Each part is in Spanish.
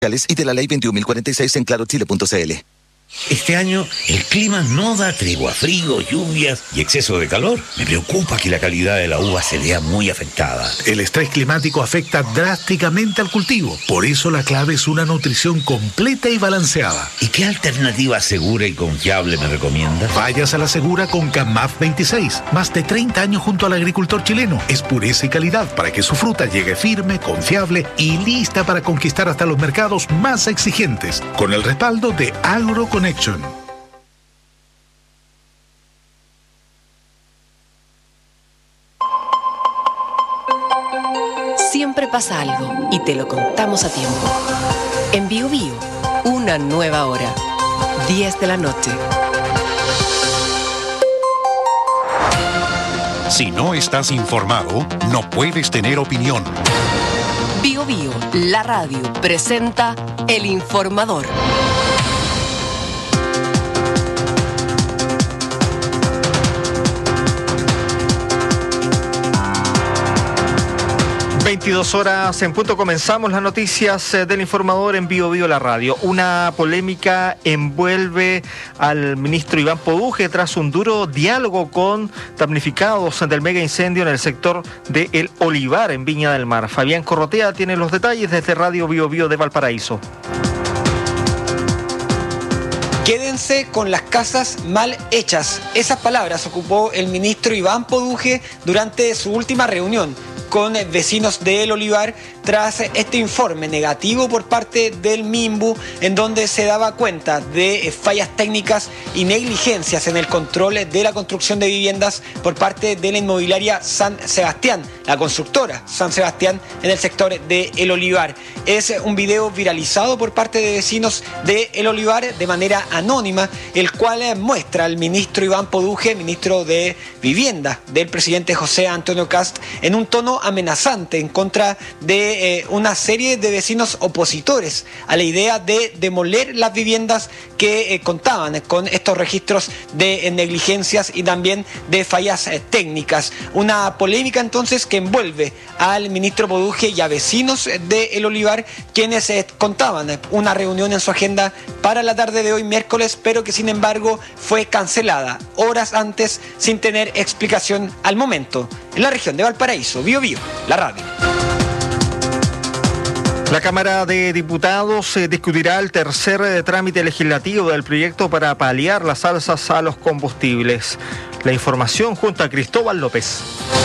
y de la ley 21.046 en clarochile.cl. Este año el clima no da tregua, frío, lluvias y exceso de calor. Me preocupa que la calidad de la uva se vea muy afectada. El estrés climático afecta drásticamente al cultivo. Por eso la clave es una nutrición completa y balanceada. ¿Y qué alternativa segura y confiable me recomienda? Vayas a la segura con CAMAF 26. Más de 30 años junto al agricultor chileno. Es pureza y calidad para que su fruta llegue firme, confiable y lista para conquistar hasta los mercados más exigentes. Con el respaldo de AgroConnection. Siempre pasa algo y te lo contamos a tiempo. En Bio Bio, una nueva hora. 10 de la noche. Si no estás informado, no puedes tener opinión. Bio Bio, la radio, presenta El Informador. ...22 en punto, comenzamos las noticias del Informador en Bio Bio la radio. Una polémica envuelve al ministro Iván Poduje tras un duro diálogo con damnificados del mega incendio en el sector de El Olivar en Viña del Mar. Fabián Corrotea tiene los detalles desde Radio Bio Bio de Valparaíso. Quédense con las casas mal hechas. Esas palabras ocupó el ministro Iván Poduje durante su última reunión con vecinos de El Olivar tras este informe negativo por parte del MIMBU, en donde se daba cuenta de fallas técnicas y negligencias en el control de la construcción de viviendas por parte de la inmobiliaria San Sebastián, la constructora San Sebastián, en el sector de El Olivar. Es un video viralizado por parte de vecinos de El Olivar de manera anónima, el cual muestra al ministro Iván Poduje, ministro de Vivienda del presidente José Antonio Kast, en un tono amenazante en contra de una serie de vecinos opositores a la idea de demoler las viviendas que contaban con estos registros de negligencias y también de fallas técnicas. Una polémica entonces que envuelve al ministro Poduje y a vecinos de El Olivar, quienes contaban una reunión en su agenda para la tarde de hoy miércoles, pero que sin embargo fue cancelada horas antes sin tener explicación al momento. En la región de Valparaíso, Bio Bio, la radio. La Cámara de Diputados discutirá el tercer trámite legislativo del proyecto para paliar las alzas a los combustibles. La información junto a Cristóbal López.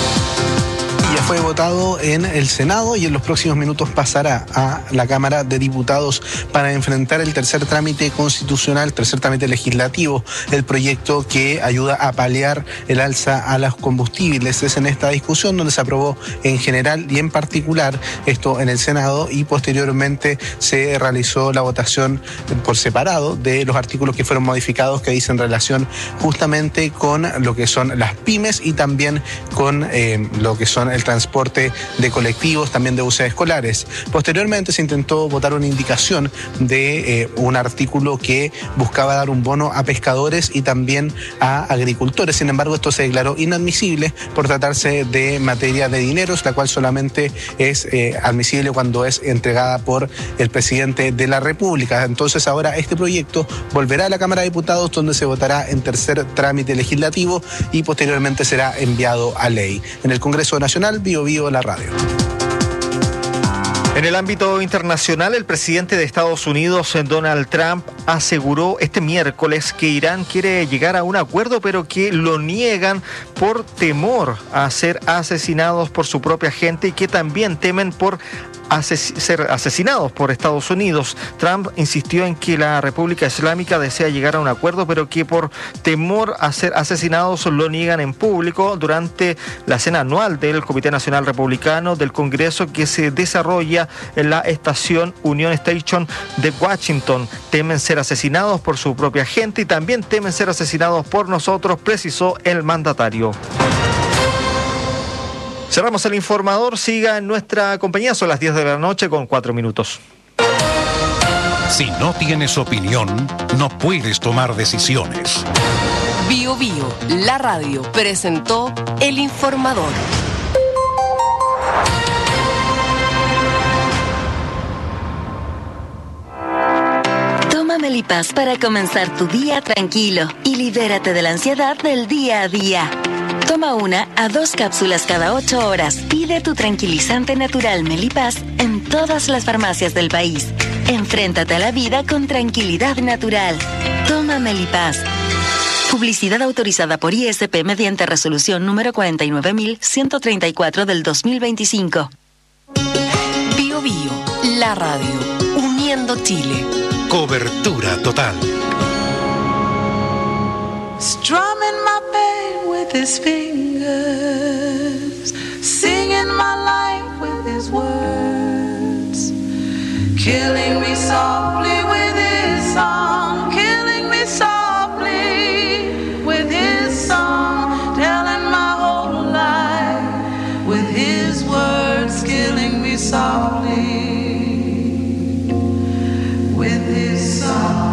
Ya fue votado en el Senado y en los próximos minutos pasará a la Cámara de Diputados para enfrentar el tercer trámite constitucional, tercer trámite legislativo, el proyecto que ayuda a paliar el alza a los combustibles. Es en esta discusión donde se aprobó en general y en particular esto en el Senado, y posteriormente se realizó la votación por separado de los artículos que fueron modificados, que dicen relación justamente con lo que son las pymes y también con lo que son el transporte de colectivos, también de buses escolares. Posteriormente se intentó votar una indicación de un artículo que buscaba dar un bono a pescadores y también a agricultores. Sin embargo, esto se declaró inadmisible por tratarse de materia de dineros, la cual solamente es admisible cuando es entregada por el presidente de la República. Entonces ahora este proyecto volverá a la Cámara de Diputados, donde se votará en tercer trámite legislativo y posteriormente será enviado a ley. En el Congreso Nacional, Bio Bio, la radio. En el ámbito internacional, el presidente de Estados Unidos, Donald Trump, aseguró este miércoles que Irán quiere llegar a un acuerdo, pero que lo niegan por temor a ser asesinados por su propia gente y que también temen por ser asesinados por Estados Unidos. Trump insistió en que la República Islámica desea llegar a un acuerdo, pero que por temor a ser asesinados lo niegan en público durante la cena anual del Comité Nacional Republicano del Congreso, que se desarrolla en la estación Union Station de Washington. Temen ser asesinados por su propia gente y también temen ser asesinados por nosotros, precisó el mandatario. Cerramos el Informador. Siga en nuestra compañía. Son las 10 de la noche con 4 minutos. Si no tienes opinión, no puedes tomar decisiones. Bio Bio, la radio, presentó El Informador. Melipaz para comenzar tu día tranquilo y libérate de la ansiedad del día a día. Toma 1 a 2 cápsulas cada 8 horas. Pide tu tranquilizante natural Melipaz en todas las farmacias del país. Enfréntate a la vida con tranquilidad natural. Toma Melipaz. Publicidad autorizada por ISP mediante resolución número 49.134 del 2025. Bio Bio, la radio, uniendo Chile. Cobertura total. Strumming my pain with his fingers, singing my life with his words, killing me softly with his song, killing me softly with his song, telling my whole life with his words, killing me softly with his song.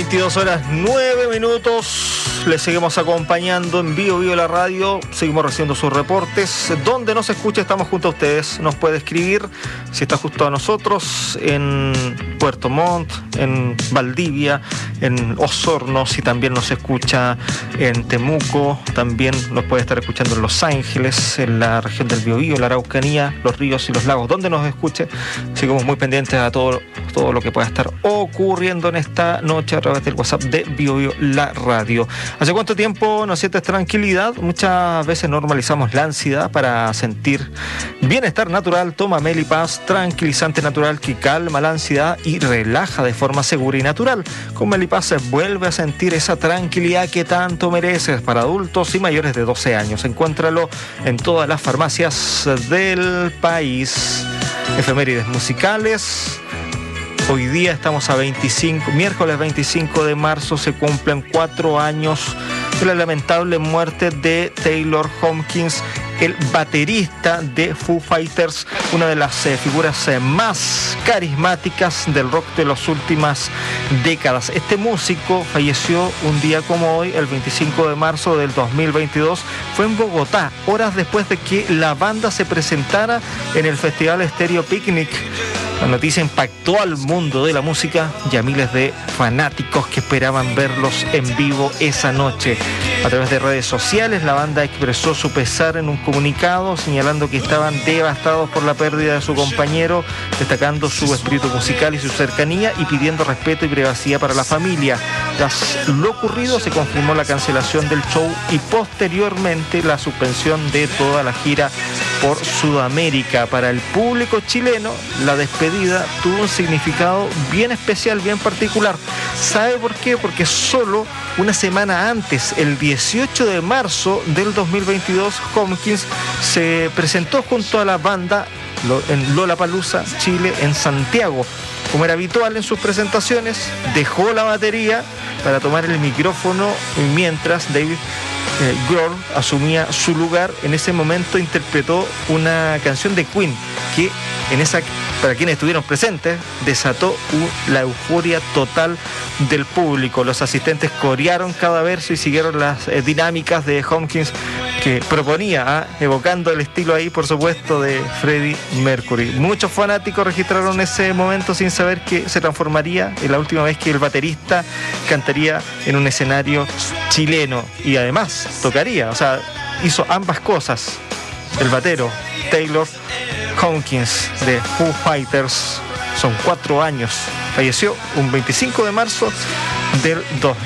22 horas 9 minutos. Les seguimos acompañando en Bio la radio. Seguimos recibiendo sus reportes. Donde nos escucha, estamos junto a ustedes. Nos puede escribir si está justo a nosotros en Puerto Montt, en Valdivia, en Osorno. Si también nos escucha en Temuco, también nos puede estar escuchando en Los Ángeles, en la región del Biobío, la Araucanía, los ríos y los lagos. Donde nos escuche, seguimos muy pendientes a todo lo que pueda estar ocurriendo en esta noche a través del WhatsApp de Bio la radio. ¿Hace cuánto tiempo no sientes tranquilidad? Muchas veces normalizamos la ansiedad para sentir bienestar natural. Toma Melipaz, tranquilizante natural que calma la ansiedad y relaja de forma segura y natural. Con Melipaz vuelve a sentir esa tranquilidad que tanto mereces para adultos y mayores de 12 años. Encuéntralo en todas las farmacias del país. Efemérides musicales. Hoy día estamos a miércoles 25 de marzo, se cumplen 4 años de la lamentable muerte de Taylor Hawkins, el baterista de Foo Fighters, una de las figuras más carismáticas del rock de las últimas décadas. Este músico falleció un día como hoy, el 25 de marzo del 2022. Fue en Bogotá, horas después de que la banda se presentara en el Festival Stereo Picnic. La noticia impactó al mundo de la música y a miles de fanáticos que esperaban verlos en vivo esa noche. A través de redes sociales, la banda expresó su pesar en un comunicado, señalando que estaban devastados por la pérdida de su compañero, destacando su espíritu musical y su cercanía y pidiendo respeto y privacidad para la familia. Tras lo ocurrido, se confirmó la cancelación del show y posteriormente la suspensión de toda la gira por Sudamérica. Para el público chileno, la despedida tuvo un significado bien especial, bien particular. ¿Sabe por qué? Porque solo una semana antes, el 18 de marzo del 2022, Hawkins se presentó junto a la banda en Lollapalooza, Chile, en Santiago. Como era habitual en sus presentaciones, dejó la batería para tomar el micrófono mientras David Grohl asumía su lugar. En ese momento interpretó una canción de Queen que para quienes estuvieron presentes, desató la euforia total del público. Los asistentes corearon cada verso y siguieron las dinámicas de Hawkins que proponía, evocando el estilo ahí, por supuesto, de Freddie Mercury. Muchos fanáticos registraron ese momento sin saber que se transformaría en la última vez que el baterista cantaría en un escenario chileno y además tocaría, hizo ambas cosas. El batero Taylor Hawkins de Foo Fighters, son 4 años, falleció un 25 de marzo del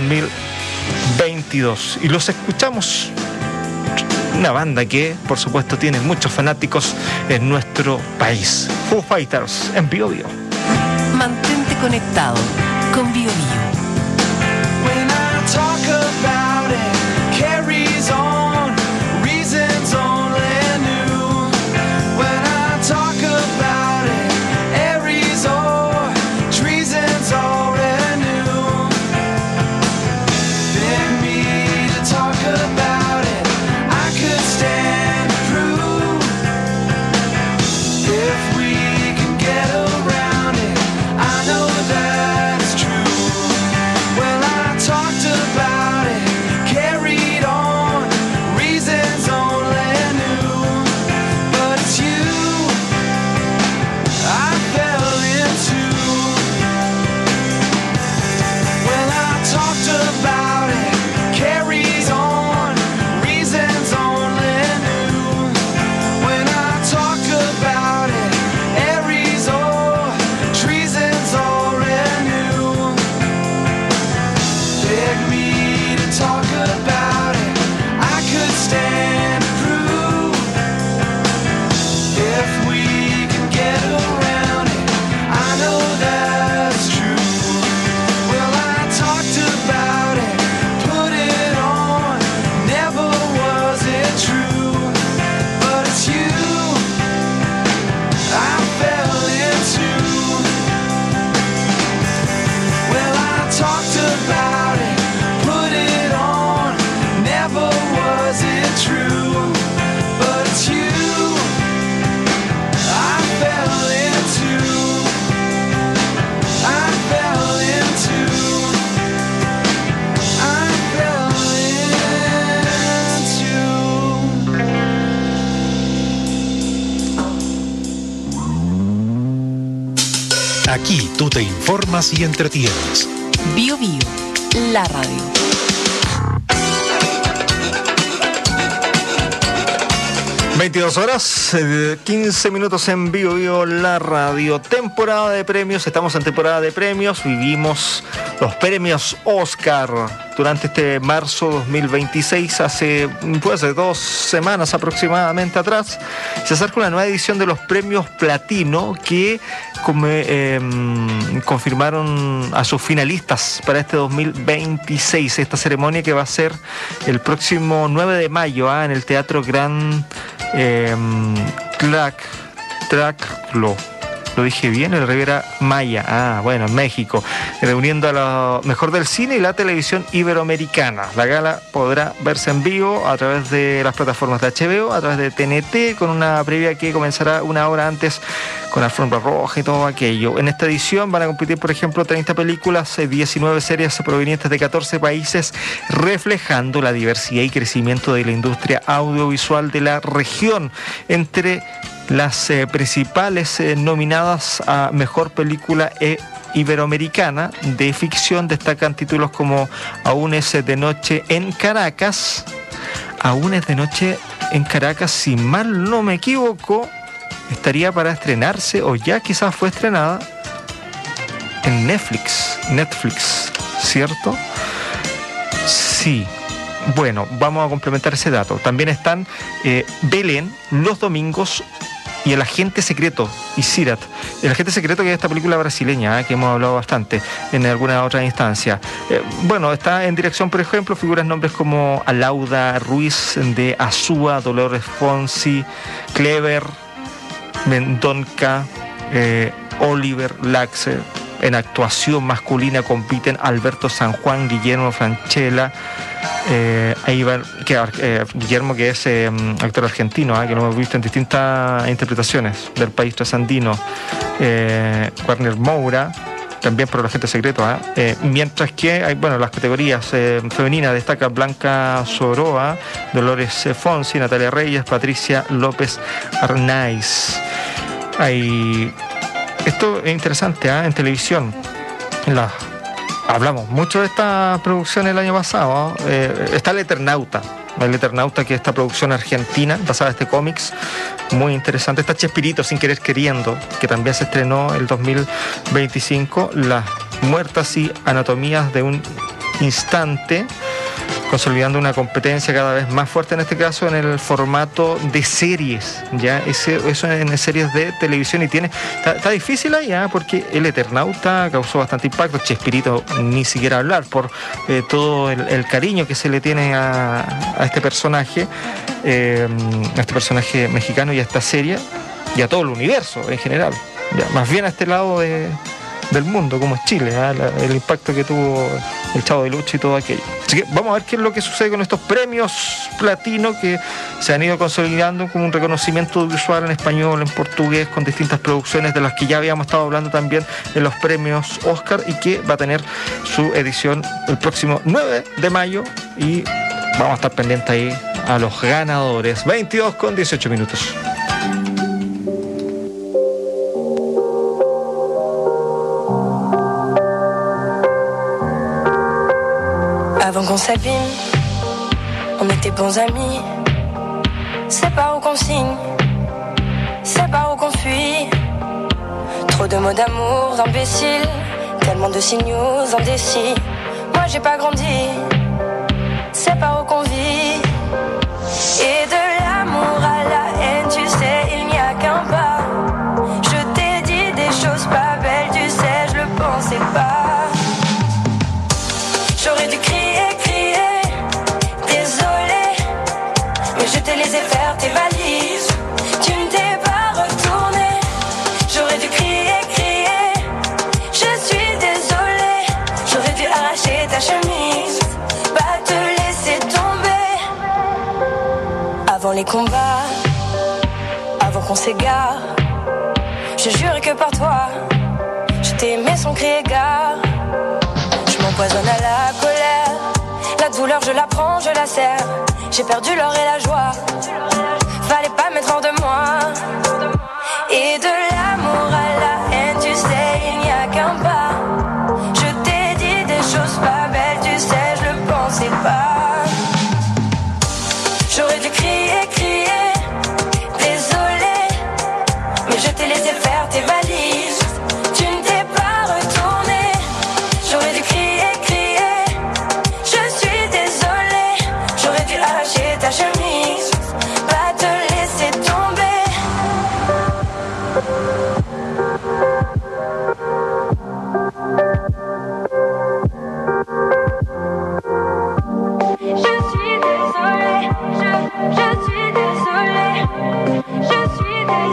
2022 y los escuchamos. Una banda que, por supuesto, tiene muchos fanáticos en nuestro país. Foo Fighters en Bio. Mantente conectado con Bio. If we can get around it, I know that it's true. Aquí tú te informas y entretienes. Bio Bio, la radio. ...22 horas, 15 minutos en Bio Bio, la radio. Temporada de premios, estamos en temporada de premios. Vivimos los premios Oscar durante este marzo 2026. Hace 2 semanas aproximadamente atrás se acerca una nueva edición de los premios Platino que confirmaron a sus finalistas para este 2026. Esta ceremonia que va a ser el próximo 9 de mayo en el Teatro Gran Traclo. Lo dije bien, el Riviera Maya, en México, reuniendo a lo mejor del cine y la televisión iberoamericana. La gala podrá verse en vivo a través de las plataformas de HBO, a través de TNT, con una previa que comenzará 1 hora antes con alfombra roja y todo aquello. En esta edición van a competir, por ejemplo, 30 películas, 19 series provenientes de 14 países, reflejando la diversidad y crecimiento de la industria audiovisual de la región. Entre las principales nominadas a Mejor Película Iberoamericana de Ficción destacan títulos como Aún es de noche en Caracas. Aún es de noche en Caracas, si mal no me equivoco, estaría para estrenarse o ya quizás fue estrenada en Netflix, ¿cierto? Sí. Bueno, vamos a complementar ese dato. También están Belén, Los Domingos y El Agente Secreto y Sirat. El Agente Secreto, que es esta película brasileña, que hemos hablado bastante en alguna otra instancia. Está en dirección, por ejemplo, figuras nombres como Alauda Ruiz de Azúa, Dolores Fonsi, Clever, Mendonca, Oliver Laxe. En actuación masculina compiten Alberto San Juan, Guillermo Franchella, Guillermo, que es actor argentino, que lo hemos visto en distintas interpretaciones del país trasandino, Warner Moura, también por El Agente Secreto, mientras que hay, las categorías femeninas destacan Blanca Soroa, Dolores Fonsi, Natalia Reyes, Patricia López Arnaiz. Esto es interesante, en televisión. Hablamos mucho de esta producción el año pasado. Está El Eternauta, que es esta producción argentina basada en este cómics, muy interesante. Está Chespirito, Sin Querer Queriendo, que también se estrenó el 2025. Las muertas y anatomías de un instante, consolidando una competencia cada vez más fuerte, en este caso en el formato de series, eso en series de televisión, y está difícil ahí, porque El Eternauta causó bastante impacto. Chespirito ni siquiera hablar por todo el cariño que se le tiene a este personaje mexicano y a esta serie y a todo el universo en general, más bien a este lado del mundo como es Chile, el impacto que tuvo el Chavo del Ocho y todo aquello. Así que vamos a ver qué es lo que sucede con estos premios Platino que se han ido consolidando como un reconocimiento audiovisual en español, en portugués, con distintas producciones de las que ya habíamos estado hablando también en los premios Oscar, y que va a tener su edición el próximo 9 de mayo y vamos a estar pendientes ahí a los ganadores. 22:18 minutos. Avant qu'on s'abîme, on était bons amis. C'est pas où qu'on signe, c'est pas où qu'on fuit. Trop de mots d'amour d'imbéciles, tellement de signaux indécis. Moi j'ai pas grandi, c'est pas où qu'on vit. Et de l'amour à la haine, tu sais, il n'y a qu'un pas. Je t'ai dit des choses pas belles, tu sais, je le pensais pas. J'aurais dû crier, désolé, mais je te laissé faire tes valises. Tu ne t'es pas retourné. J'aurais dû crier, je suis désolé. J'aurais dû arracher ta chemise, pas te laisser tomber. Avant les combats, avant qu'on s'égare, je jure que par toi, je t'ai aimé sans crier gare. Je m'empoisonne à la colère, la douleur je la prends, je la serre. J'ai perdu l'or et la joie, fallait pas mettre hors de moi. Et de l'amour à la haine, tu sais, il n'y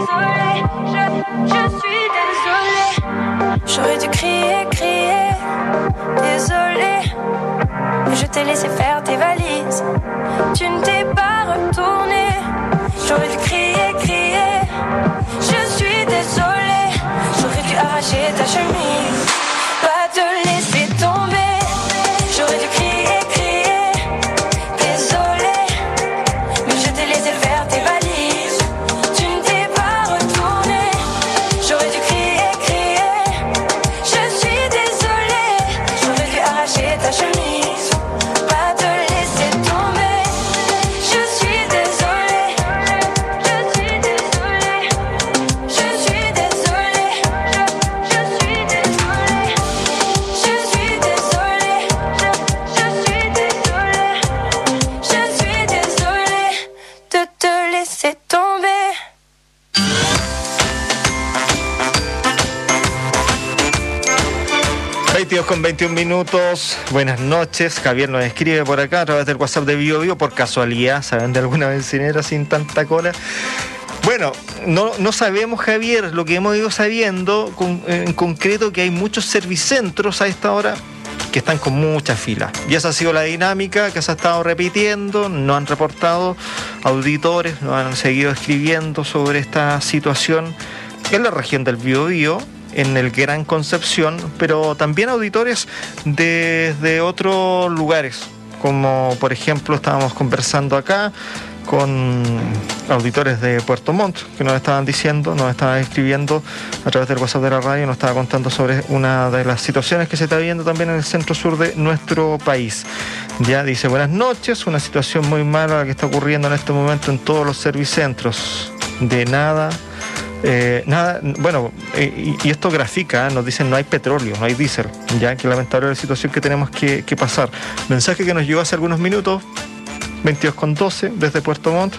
désolée, je suis désolée. J'aurais dû crier, crier, désolée. Mais je t'ai laissé faire tes valises, tu ne t'es pas retourné. J'aurais dû crier, crier, je suis désolée. J'aurais dû arracher ta chemise, pas te laisser tomber. J'aurais dû crier, crier, désolée. Mais je t'ai laissé faire tes valises, tu ne t'es pas retourné. J'aurais dû crier, crier, je suis désolée. J'aurais dû arracher ta chemise, pas te laisser tomber. Je suis désolée, je suis désolée, je suis désolée, je suis désolée, je suis désolée, je suis désolée, je suis désolée de te laisser tomber. 22:21. Buenas noches. Javier nos escribe por acá a través del WhatsApp de BioBio. Por casualidad, ¿saben de alguna bencinera sin tanta cola? Bueno, no sabemos, Javier, lo que hemos ido sabiendo en concreto, que hay muchos servicentros a esta hora que están con mucha fila. Y esa ha sido la dinámica que se ha estado repitiendo. No han reportado auditores, no han seguido escribiendo sobre esta situación en la región del Biobío, en el Gran Concepción, pero también auditores desde otros lugares, como por ejemplo estábamos conversando acá con auditores de Puerto Montt, que nos estaban escribiendo a través del WhatsApp de la radio, nos estaba contando sobre una de las situaciones que se está viviendo también en el centro sur de nuestro país. Ya dice: buenas noches, una situación muy mala la que está ocurriendo en este momento en todos los servicentros. De nada, bueno, y esto grafica, nos dicen no hay petróleo, no hay diésel, ya que lamentable la situación que tenemos que pasar. Mensaje que nos llegó hace algunos minutos, 22:12, desde Puerto Montt,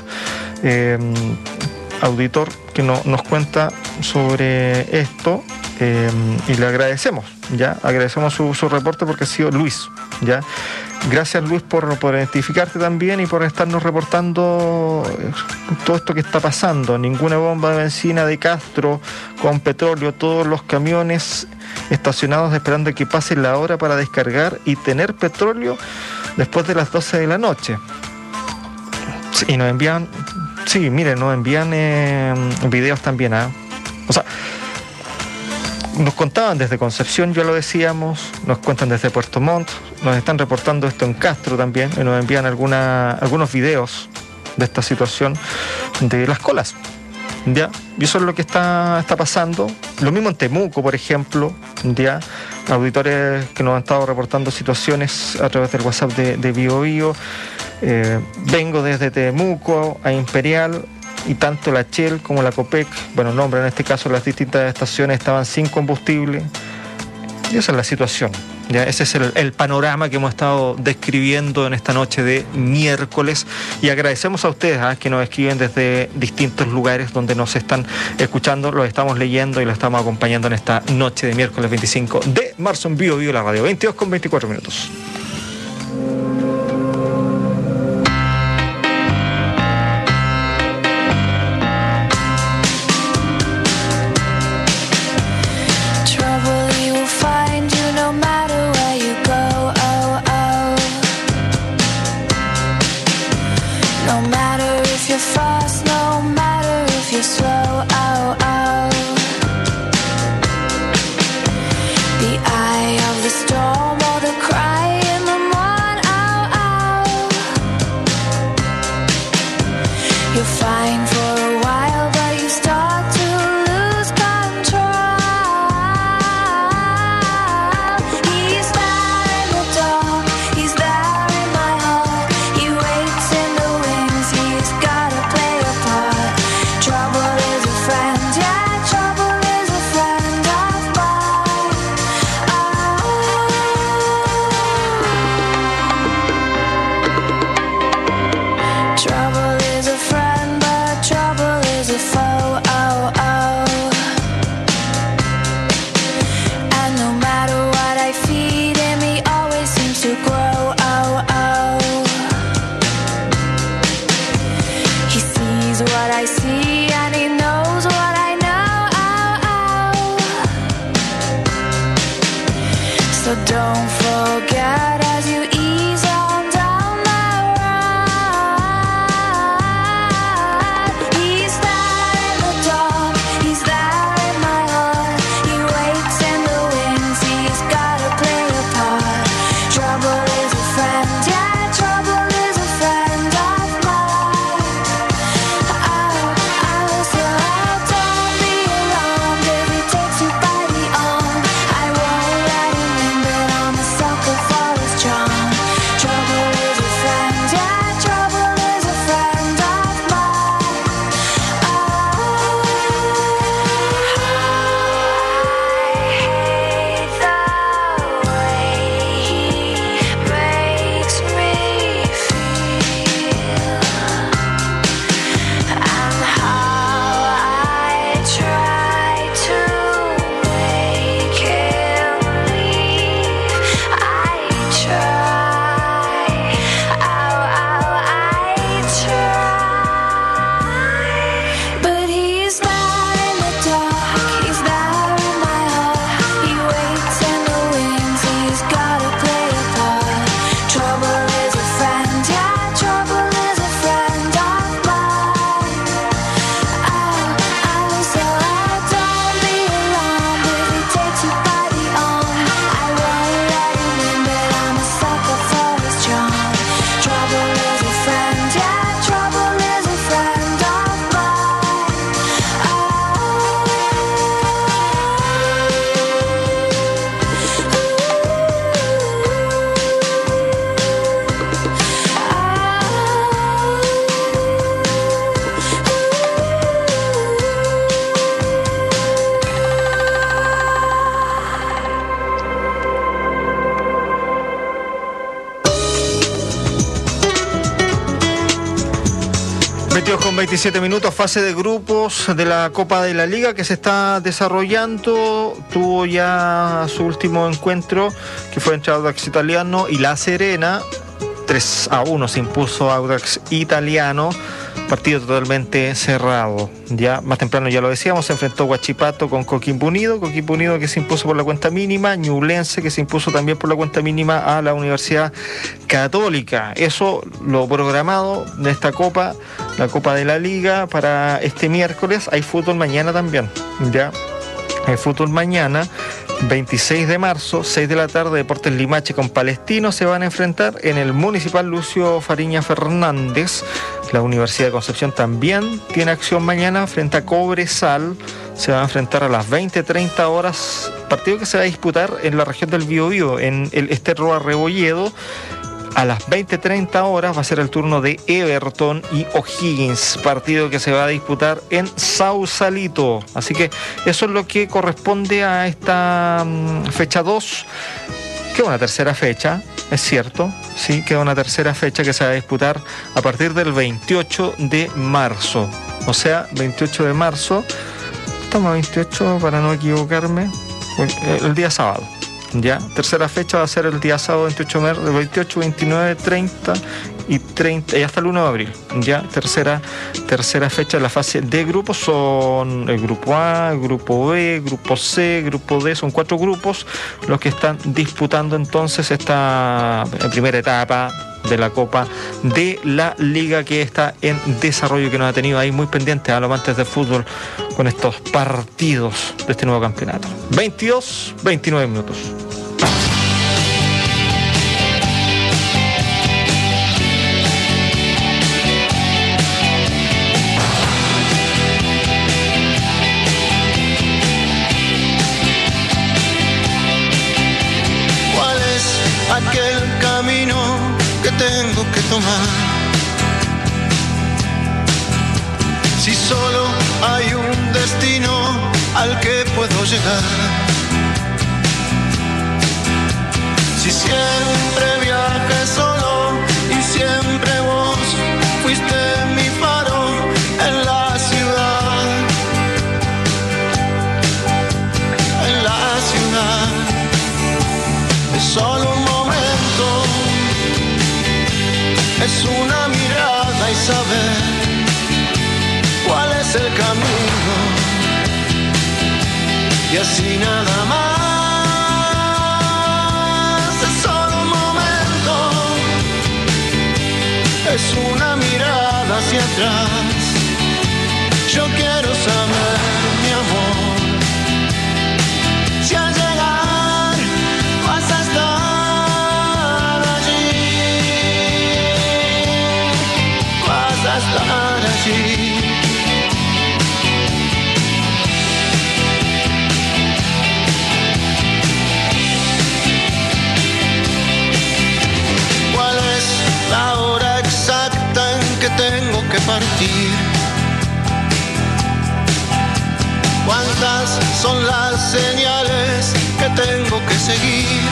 auditor que nos cuenta sobre esto, y le agradecemos su reporte, porque ha sido Luis, ya. Gracias, Luis, por identificarte también y por estarnos reportando todo esto que está pasando. Ninguna bomba de benzina de Castro con petróleo, todos los camiones estacionados esperando que pase la hora para descargar y tener petróleo después de las 12 de la noche. Sí, y nos envían videos también, o sea, nos contaban desde Concepción, ya lo decíamos, nos cuentan desde Puerto Montt, nos están reportando esto en Castro también, y nos envían algunos videos de esta situación de las colas, ¿ya? Y eso es lo que está pasando. Lo mismo en Temuco, por ejemplo, ¿ya? Auditores que nos han estado reportando situaciones a través del WhatsApp de BioBio. Vengo desde Temuco a Imperial, y tanto la Shell como la Copec, en este caso las distintas estaciones estaban sin combustible. Y esa es la situación, ¿ya? Ese es el panorama que hemos estado describiendo en esta noche de miércoles, y agradecemos a ustedes que nos escriben desde distintos lugares donde nos están escuchando, los estamos leyendo y los estamos acompañando en esta noche de miércoles 25 de marzo en BioBio, la radio. 22:24. He's there in my heart. He waits in the wings. He's gotta play a part. 22:27, fase de grupos de la Copa de la Liga que se está desarrollando. Tuvo ya su último encuentro, que fue entre Audax Italiano y La Serena. 3-1 se impuso Audax Italiano, partido totalmente cerrado. Ya más temprano, ya lo decíamos, se enfrentó Huachipato con Coquimbo Unido que se impuso por la cuenta mínima, Ñublense que se impuso también por la cuenta mínima a la Universidad Católica. Eso lo programado de esta Copa, la Copa de la Liga, para este miércoles. Hay fútbol mañana también, ya. Hay fútbol mañana, 26 de marzo, 6 de la tarde, Deportes Limache con Palestino se van a enfrentar en el Municipal Lucio Fariña Fernández. La Universidad de Concepción también tiene acción mañana frente a Cobresal. Se va a enfrentar a las 20:30 horas, partido que se va a disputar en la región del Biobío, en el Esterro Arrebolledo. A las 20:30 horas va a ser el turno de Everton y O'Higgins, partido que se va a disputar en Sausalito. Así que eso es lo que corresponde a esta fecha 2. Queda una tercera fecha, es cierto, sí, queda una tercera fecha que se va a disputar a partir del 28 de marzo. O sea, 28 de marzo, estamos a 28 para no equivocarme, el día sábado. Ya, tercera fecha va a ser el día sábado 28, 29, 30 y 30 y hasta el 1 de abril. Ya, tercera fecha de la fase de grupos. Son el grupo A, el grupo B, grupo C, grupo D. Son 4 grupos los que están disputando entonces esta primera etapa de la Copa de la Liga, que está en desarrollo, que nos ha tenido ahí muy pendientes a los amantes del fútbol con estos partidos de este nuevo campeonato. 22:29 minutos. ¿Cuál es aquel camino que tengo que tomar? Si solo hay un destino al que puedo llegar. Si siempre viajé solo y siempre vos fuiste mi faro en la ciudad. En la ciudad es solo un momento, es una mirada y saber cuál es el camino, y así nada más. Es solo un momento, es una mirada hacia atrás. Yo quiero saber, mi amor, si al llegar vas a estar allí, vas a estar allí. La hora exacta en que tengo que partir. ¿Cuántas son las señales que tengo que seguir?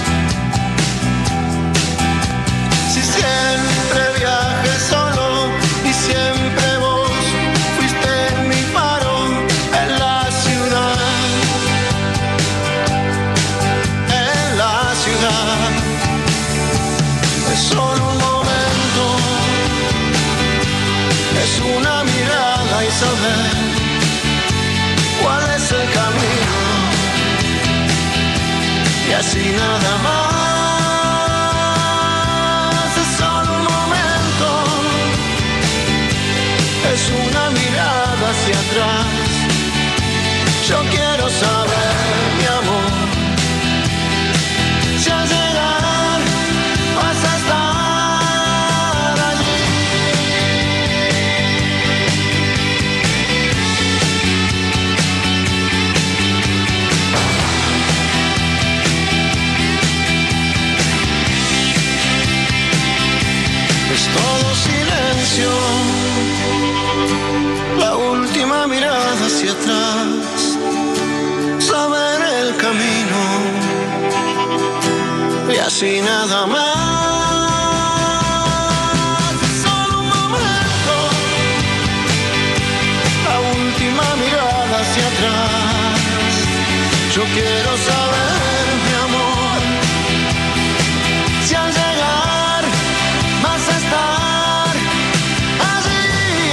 Si siempre viajé solo y siempre vos fuiste mi faro en la ciudad. En la ciudad es solo un momento, es una mirada y saber cuál es el camino, y así nada más. Es solo un momento, es una mirada hacia atrás. Yo quiero saber, mi amor, si al llegar vas a estar allí. Es todo silencio, la última mirada hacia atrás, saber el camino, y así nada más. Es solo un momento, Yo quiero saber, mi amor, si al llegar vas a estar allí,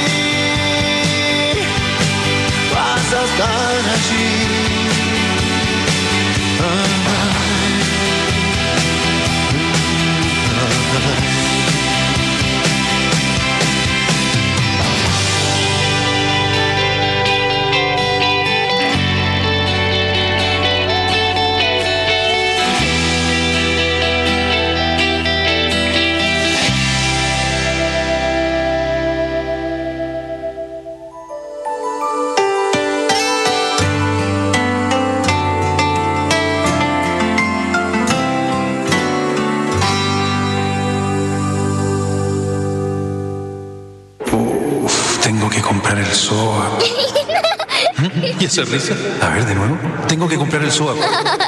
vas a estar allí. Tengo que comprar el SOA. ¿Y esa risa? A ver, de nuevo. Tengo que comprar el SOA.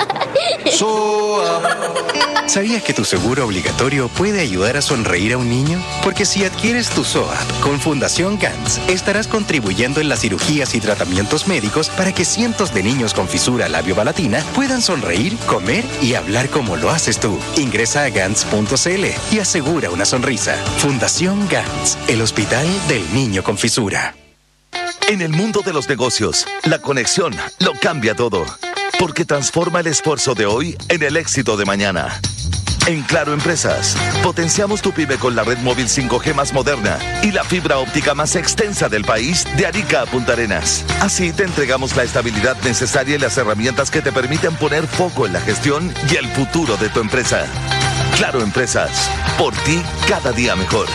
SOA. ¿Sabías que tu seguro obligatorio puede ayudar a sonreír a un niño? Porque si adquieres tu SOA con Fundación Gantz, estarás contribuyendo en las cirugías y tratamientos médicos para que cientos de niños con fisura labiopalatina puedan sonreír, comer y hablar como lo haces tú. Ingresa a gantz.cl y asegura una sonrisa. Fundación Gantz, el hospital del niño con fisura. En el mundo de los negocios, la conexión lo cambia todo, porque transforma el esfuerzo de hoy en el éxito de mañana. En Claro Empresas, potenciamos tu pyme con la red móvil 5G más moderna y la fibra óptica más extensa del país, de Arica a Punta Arenas. Así te entregamos la estabilidad necesaria y las herramientas que te permiten poner foco en la gestión y el futuro de tu empresa. Claro Empresas, por ti cada día mejor.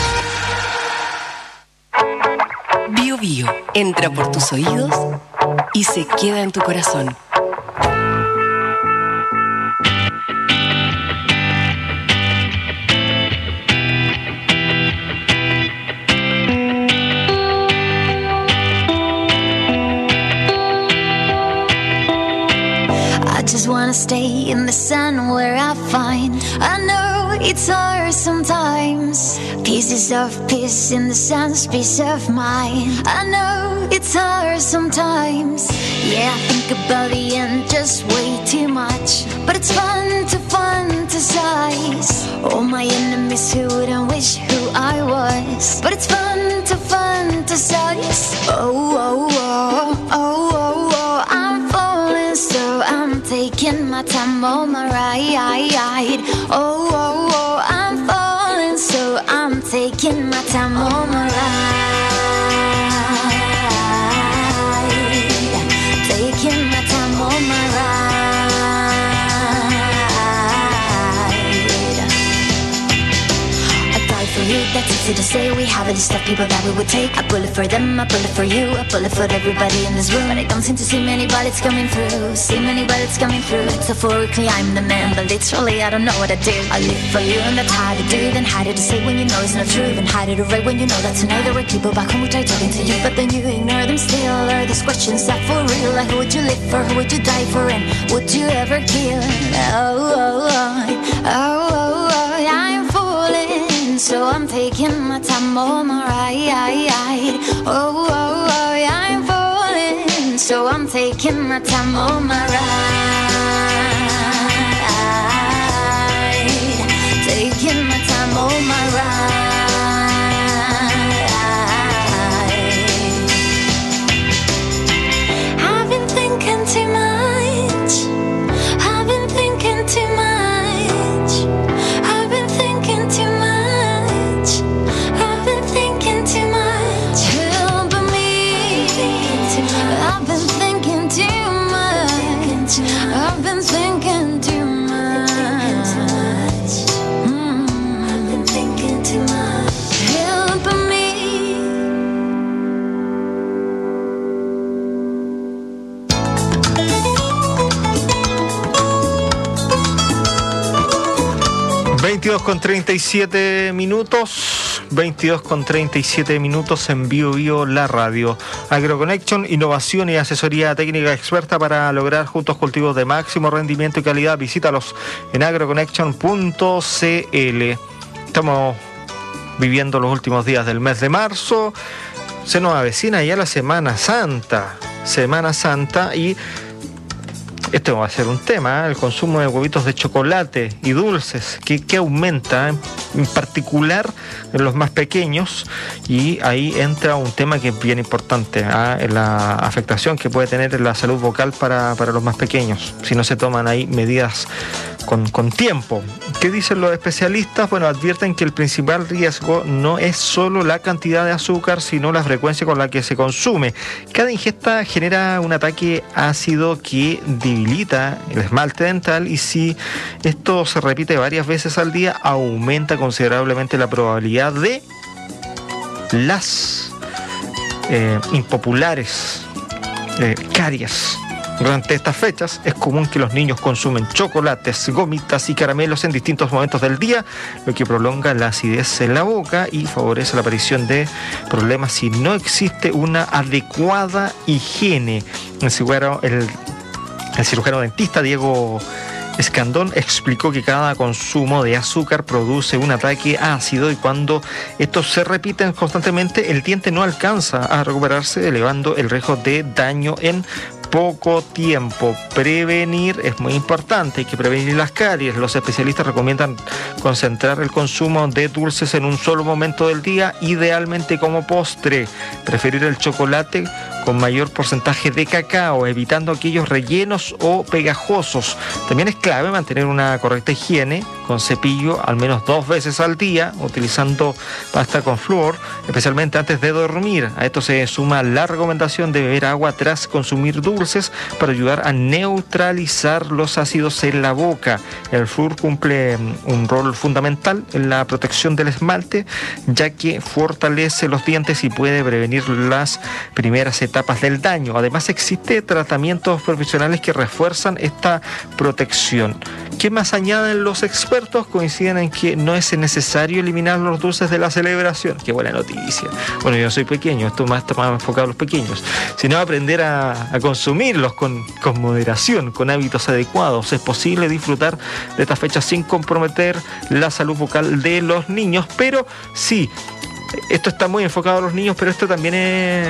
Bio Bio entra por tus oídos y se queda en tu corazón. I just wanna stay in the sun where I find. I know it's hard sometimes. Pieces of peace in the sun's peace of mind. I know it's hard sometimes. Yeah, I think about the end just way too much. But it's fun to fantasize. All my enemies who wouldn't wish who I was. But it's fun to fantasize. Oh, oh, oh, oh, oh, oh. I'm falling so I'm taking my time on my ride. Oh, oh, oh, I'm falling so I'm taking my time on my ride. Taking my time on my ride. I die for you, that's easy to say. We have a list of people that we would take. A bullet for them, a bullet for you, a bullet for everybody in this room. But I don't seem to see many bullets coming through. See many bullets coming through. Metaphorically I'm the man, but literally I don't know what I do. I live for you and that's hard to do. Then harder to say when you know it's not true. Then harder to write when you know that's another way. People back home who try talking to you, but then you ignore them still. Are these questions that for real? Like who would you live for, who would you die for, and would you ever kill? Oh, oh, oh, oh, oh, oh, I'm falling, so I'm taking my time on my ride. Oh, oh, oh, I'm falling, so I'm taking my time on my ride. Taking my time on my ride. I've been thinking too much. I've been thinking too much. I've been thinking too much. I've been thinking too much. Help me. I've been thinking too much. I've been thinking too much. I've been thinking too much. Help me. 22:37 minutos. 22:37 minutos en Bio Bio, la radio. AgroConnection, innovación y asesoría técnica experta para lograr juntos cultivos de máximo rendimiento y calidad. Visítalos en agroconnection.cl. Estamos viviendo los últimos días del mes de marzo. Se nos avecina ya la Semana Santa. Y Esto va a ser un tema, el consumo de huevitos de chocolate y dulces, que aumenta, en particular en los más pequeños, y ahí entra un tema que es bien importante, la afectación que puede tener en la salud vocal para los más pequeños, si no se toman ahí medidas con tiempo. ¿Qué dicen los especialistas? Bueno, advierten que el principal riesgo no es solo la cantidad de azúcar, sino la frecuencia con la que se consume. Cada ingesta genera un ataque ácido que debilita el esmalte dental, y si esto se repite varias veces al día, aumenta considerablemente la probabilidad de las impopulares caries. Durante estas fechas es común que los niños consumen chocolates, gomitas y caramelos en distintos momentos del día, lo que prolonga la acidez en la boca y favorece la aparición de problemas si no existe una adecuada higiene. El cirujano dentista Diego Escandón explicó que cada consumo de azúcar produce un ataque ácido, y cuando estos se repiten constantemente, el diente no alcanza a recuperarse, elevando el riesgo de daño en poco tiempo. Prevenir es muy importante, hay que prevenir las caries. Los especialistas recomiendan concentrar el consumo de dulces en un solo momento del día, idealmente como postre. Preferir el chocolate con mayor porcentaje de cacao, evitando aquellos rellenos o pegajosos. También es clave mantener una correcta higiene con cepillo al menos 2 veces al día, utilizando pasta con flúor, especialmente antes de dormir. A esto se suma la recomendación de beber agua tras consumir dulces para ayudar a neutralizar los ácidos en la boca. El flúor cumple un rol fundamental en la protección del esmalte, ya que fortalece los dientes y puede prevenir las primeras etapas del daño. Además, existe tratamientos profesionales que refuerzan esta protección. ¿Qué más añaden los expertos? Coinciden en que no es necesario eliminar los dulces de la celebración. Qué buena noticia. Bueno, yo soy pequeño, esto más está más enfocado a los pequeños, sino aprender a consumirlos con moderación, con hábitos adecuados. Es posible disfrutar de estas fechas sin comprometer la salud vocal de los niños, pero sí, esto está muy enfocado a los niños, pero esto también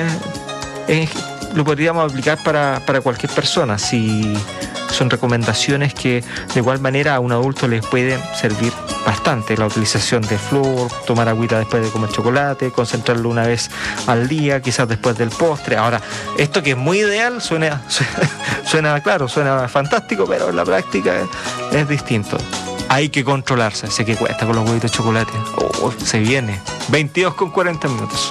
lo podríamos aplicar para cualquier persona. Si son recomendaciones que de igual manera a un adulto les pueden servir bastante. La utilización de flúor, tomar agüita después de comer chocolate, concentrarlo una vez al día, quizás después del postre. Ahora, esto que es muy ideal suena claro, suena fantástico, pero en la práctica es distinto. Hay que controlarse. Sé que cuesta con los huevitos de chocolate. Se viene. 22:40.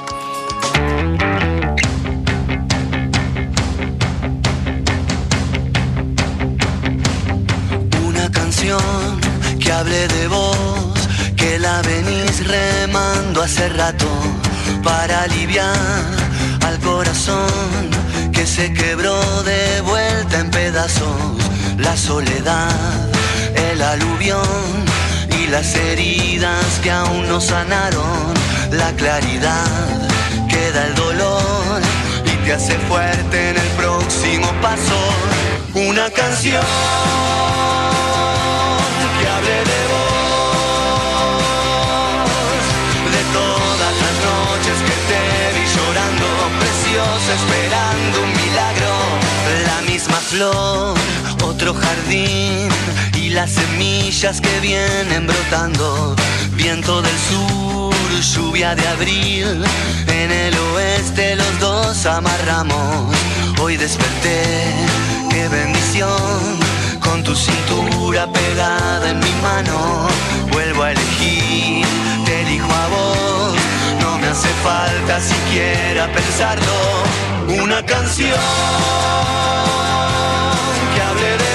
Que hable de vos, que la venís remando hace rato, para aliviar al corazón que se quebró de vuelta en pedazos. La soledad, el aluvión y las heridas que aún no sanaron. La claridad, queda el dolor y te hace fuerte en el próximo paso. Una canción que hable de vos, de todas las noches que te vi llorando, preciosa, esperando un milagro. La misma flor, otro jardín y las semillas que vienen brotando. Viento del sur, lluvia de abril, en el oeste los dos amarramos. Hoy desperté, qué bendición, con tu cintura pegada en mi mano. Vuelvo a elegir, te elijo a vos, no me hace falta siquiera pensarlo. Una canción que hable de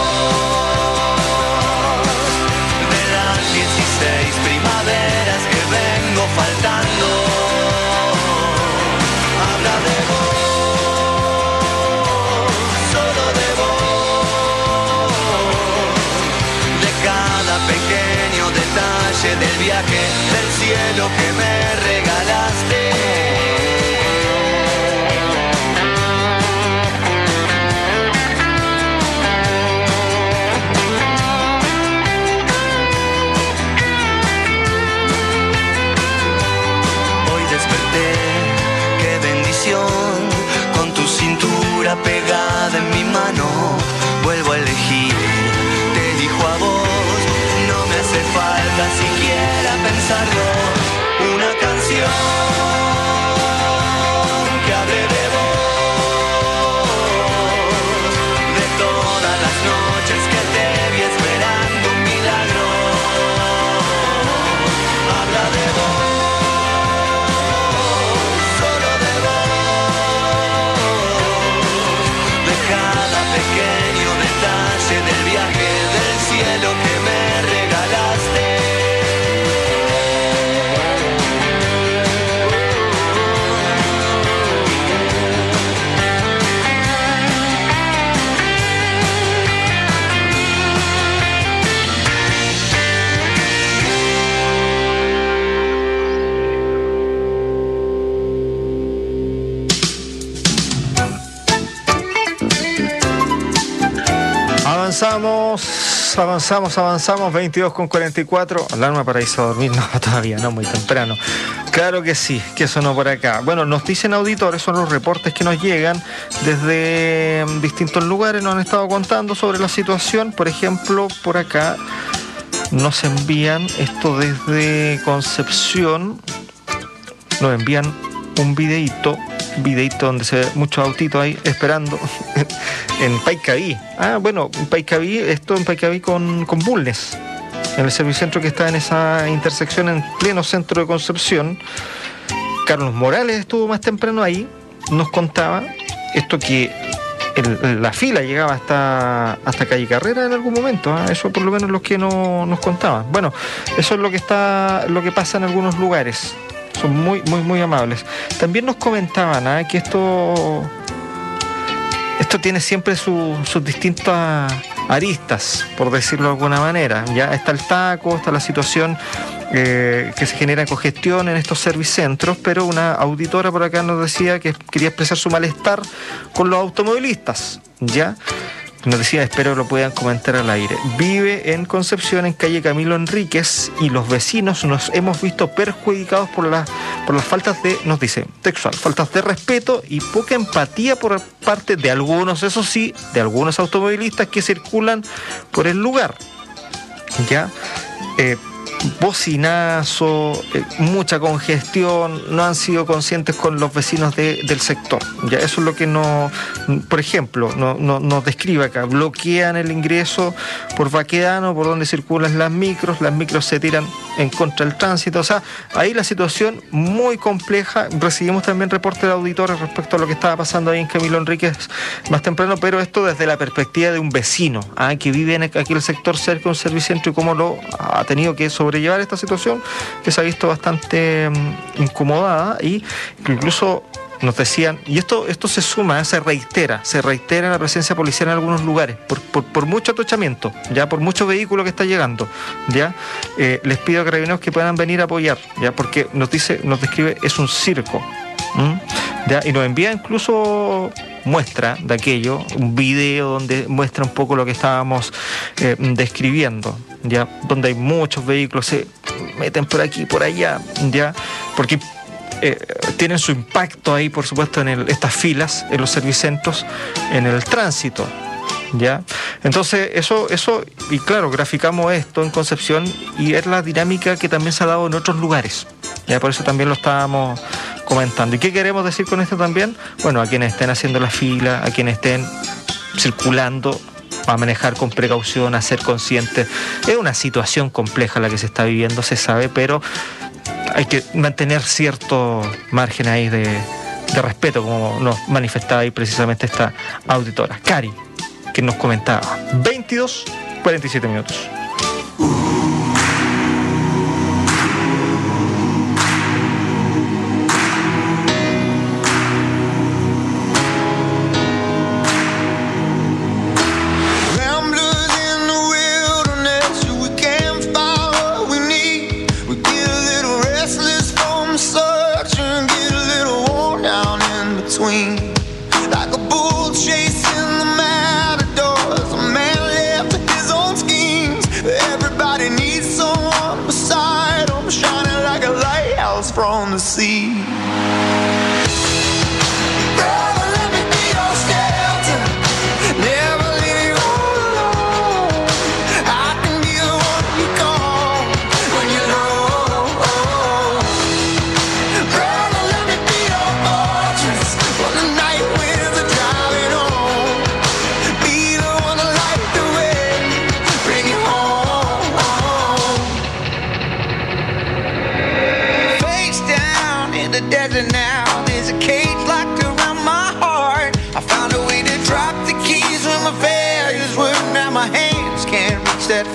vos, de las 16 primaveras que vengo faltando. Habla de vos, solo de vos, de cada pequeño detalle del viaje del cielo que me regalaste. Con tu cintura pegada en mi mano, vuelvo gusta siquiera pensarlo. Una canción que hable de vos, de todas las noches que te vi esperando un milagro. Habla de vos, solo de vos, de cada pequeño detalle del viaje del cielo que me regalaste. Avanzamos, 22:44. Alarma para irse a dormir, no, todavía no, muy temprano. Claro que sí, que sonó por acá. Bueno, nos dicen auditores, son los reportes que nos llegan desde distintos lugares, nos han estado contando sobre la situación. Por ejemplo, por acá nos envían esto desde Concepción, nos envían un videíto donde se ve muchos autitos ahí esperando en Paicaví. Bueno, en Paicaví con Bulnes, en el servicentro que está en esa intersección en pleno centro de Concepción. Carlos Morales estuvo más temprano ahí, nos contaba esto que la fila llegaba hasta Calle Carrera en algún momento, eso por lo menos los que nos contaban. Bueno, eso es lo que pasa en algunos lugares. Son muy amables. También nos comentaban que esto tiene siempre sus distintas aristas, por decirlo de alguna manera. Ya está el taco, está la situación que se genera congestión en estos servicentros, pero una auditora por acá nos decía que quería expresar su malestar con los automovilistas. Ya nos decía, espero lo puedan comentar al aire. Vive en Concepción, en calle Camilo Enríquez, y los vecinos nos hemos visto perjudicados por las faltas de, nos dice, textual, faltas de respeto y poca empatía por parte de algunos, eso sí, de algunos automovilistas que circulan por el lugar. Ya, bocinazo, mucha congestión, no han sido conscientes con los vecinos del sector. Ya, eso es lo que por ejemplo, nos describe acá. Bloquean el ingreso por Baquedano, por donde circulan las micros se tiran en contra del tránsito. O sea, ahí la situación muy compleja. Recibimos también reportes de auditores respecto a lo que estaba pasando ahí en Camilo Enríquez más temprano, pero esto desde la perspectiva de un vecino que vive en aquí el sector cerca de un servicentro y cómo lo ha tenido que sobrellevar esta situación, que se ha visto bastante incomodada, y incluso nos decían, y esto se suma, se reitera la presencia policial en algunos lugares, por mucho atochamiento, ya por mucho vehículo que está llegando, ya les pido a carabineros que puedan venir a apoyar, ya, porque nos describe, es un circo. ¿Ya? Y nos envía incluso muestra de aquello, un video donde muestra un poco lo que estábamos describiendo, ya, donde hay muchos vehículos, se meten por aquí, por allá, ya, porque tienen su impacto ahí, por supuesto, en estas filas, en los servicentros, en el tránsito. ¿Ya? Entonces, eso, y claro, graficamos esto en Concepción y es la dinámica que también se ha dado en otros lugares. ¿Ya? Por eso también lo estábamos comentando. ¿Y qué queremos decir con esto también? Bueno, a quienes estén haciendo la fila, a quienes estén circulando, a manejar con precaución, a ser conscientes. Es una situación compleja la que se está viviendo, se sabe, pero hay que mantener cierto margen ahí de respeto, como nos manifestaba ahí precisamente esta auditora, Cari, que nos comentaba. 22:47 minutos. Like a bull chasing the matadors, a man left to his own schemes. Everybody needs someone beside him, shining like a lighthouse from the sea. Brother, let me be your shelter, never leave you all alone. I can be the one you call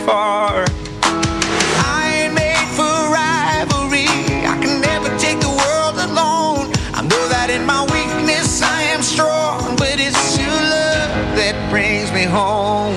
far. I ain't made for rivalry. I can never take the world alone. I know that in my weakness I am strong, but it's your love that brings me home.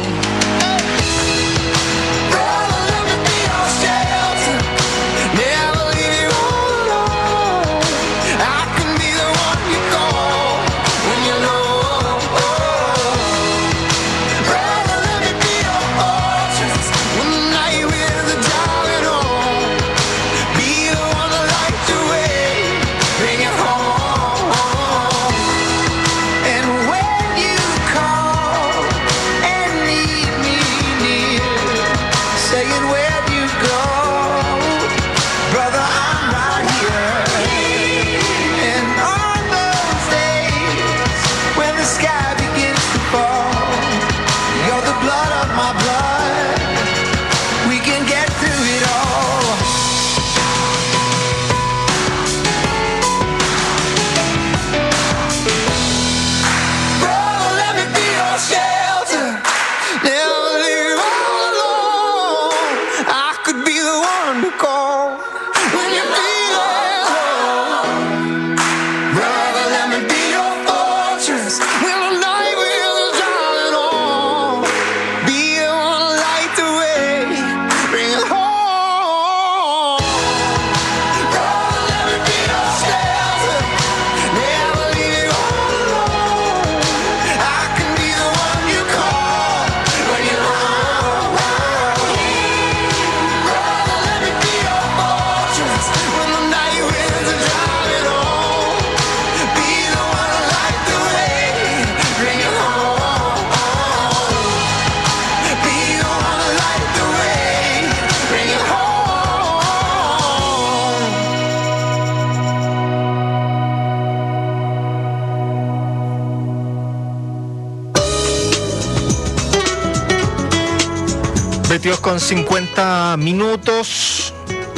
Con 50 minutos.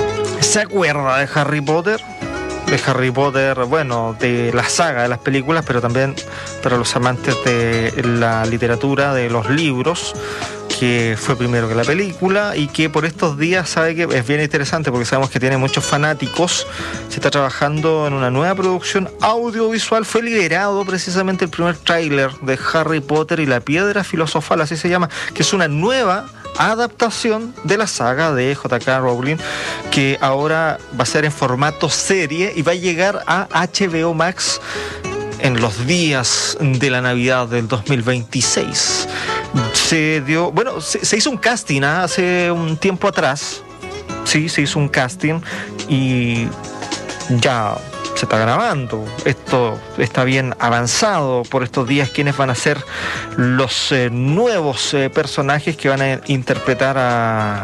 ¿Se acuerda de Harry Potter? De Harry Potter, bueno, de la saga de las películas, pero también para los amantes de la literatura, de los libros, que fue primero que la película y que por estos días sabe que es bien interesante porque sabemos que tiene muchos fanáticos. Se está trabajando en una nueva producción audiovisual. Fue liberado precisamente el primer tráiler de Harry Potter y la Piedra Filosofal, así se llama, que es una nueva adaptación de la saga de J.K. Rowling, que ahora va a ser en formato serie y va a llegar a HBO Max en los días de la Navidad del 2026. Se hizo un casting hace un tiempo atrás. Sí, se hizo un casting y ya se está grabando. Esto está bien avanzado por estos días. ¿Quiénes van a ser los nuevos personajes que van a interpretar a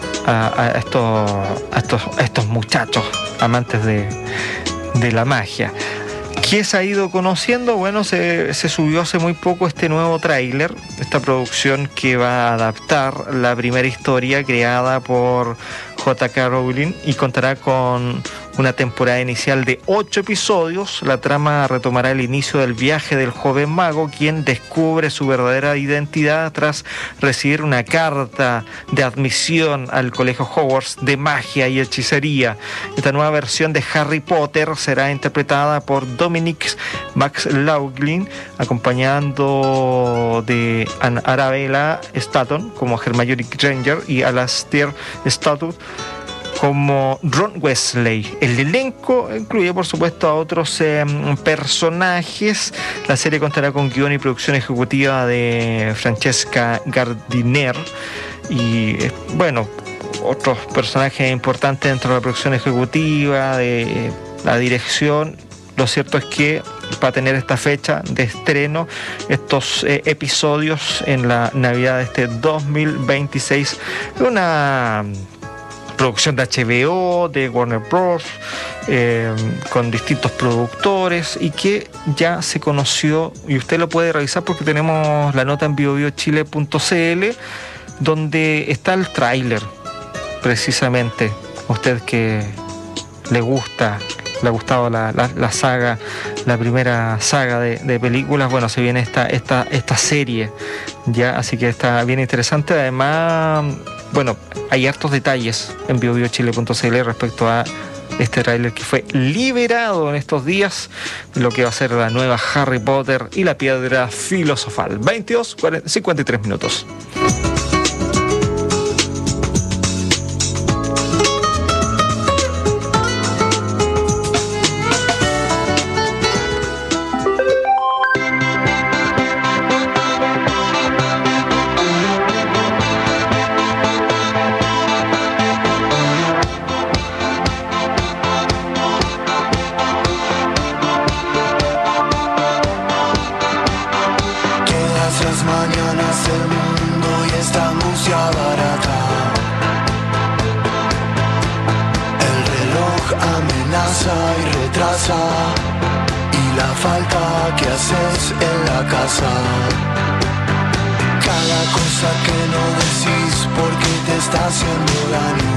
estos muchachos amantes de la magia? ¿Qué se ha ido conociendo? Bueno, se subió hace muy poco este nuevo tráiler, esta producción que va a adaptar la primera historia creada por J.K. Rowling y contará con una temporada inicial de 8 episodios. La trama retomará el inicio del viaje del joven mago, quien descubre su verdadera identidad tras recibir una carta de admisión al colegio Hogwarts de magia y hechicería. Esta nueva versión de Harry Potter será interpretada por Dominic McLaughlin, acompañando de Arabella Stanton como Hermione Granger y Alastair Stanton como Ron Weasley. El elenco incluye, por supuesto, a otros personajes. La serie contará con guión y producción ejecutiva de Francesca Gardiner y, bueno, otros personajes importantes dentro de la producción ejecutiva, de la dirección. Lo cierto es que va a tener esta fecha de estreno, estos episodios en la Navidad de este 2026. Una producción de HBO, de Warner Bros., con distintos productores y que ya se conoció, y usted lo puede revisar porque tenemos la nota en biobiochile.cl donde está el tráiler, precisamente. Usted que le gusta le ha gustado la saga, la primera saga de películas, bueno, se viene esta serie, ya, así que está bien interesante. Además, bueno, hay hartos detalles en biobiochile.cl respecto a este tráiler que fue liberado en estos días, lo que va a ser la nueva Harry Potter y la piedra filosofal. 22:53 minutos. Y la falta que haces en la casa, cada cosa que no decís porque te está haciendo daño,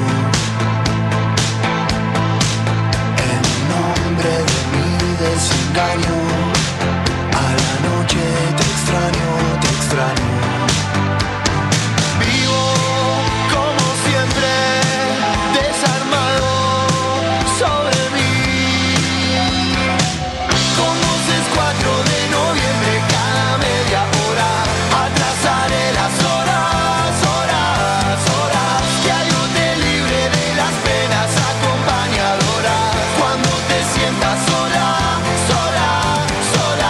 en nombre de mi desengaño, a la noche te extraño, te extraño. Vivo como siempre, desarmado sobre mí. 4 de noviembre, cada media hora, atrasaré las horas, horas, horas, que algo te libre de las penas acompañadoras, cuando te sientas sola, sola, sola.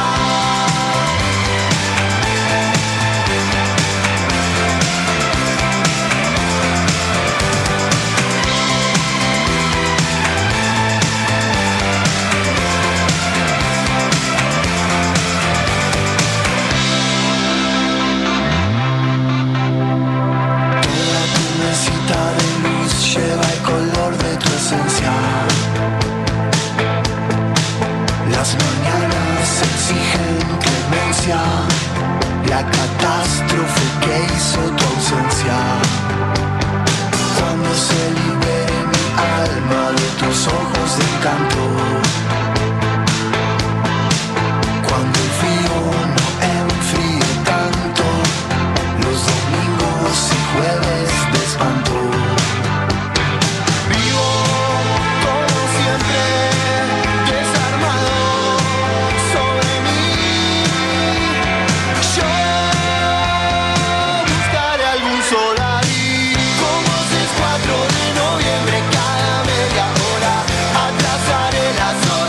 Lleva el color de tu esencia. Las mañanas exigen clemencia, la catástrofe que hizo tu ausencia. Cuando se libere mi alma de tus ojos de encanto, cuando el frío no enfríe tanto, los domingos y jueves de espanto. Como si es 4 de noviembre, cada media hora, atrasaré las horas.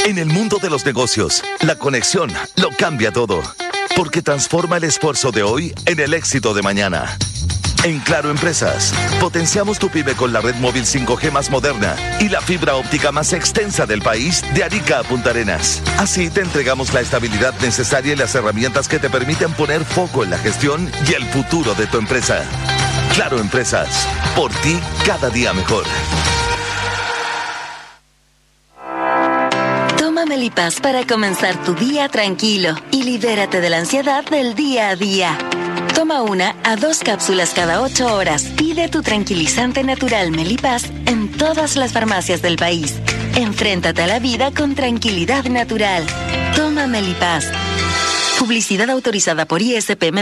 En el mundo de los negocios, la conexión lo cambia todo, porque transforma el esfuerzo de hoy en el éxito de mañana. En Claro Empresas, potenciamos tu pyme con la red móvil 5G más moderna y la fibra óptica más extensa del país, de Arica a Punta Arenas. Así te entregamos la estabilidad necesaria y las herramientas que te permiten poner foco en la gestión y el futuro de tu empresa. Claro Empresas, por ti cada día mejor. Toma Melipaz para comenzar tu día tranquilo y libérate de la ansiedad del día a día. Toma 1 a 2 cápsulas cada 8 horas. Pide tu tranquilizante natural Melipaz en todas las farmacias del país. Enfréntate a la vida con tranquilidad natural. Toma Melipaz. Publicidad autorizada por ISP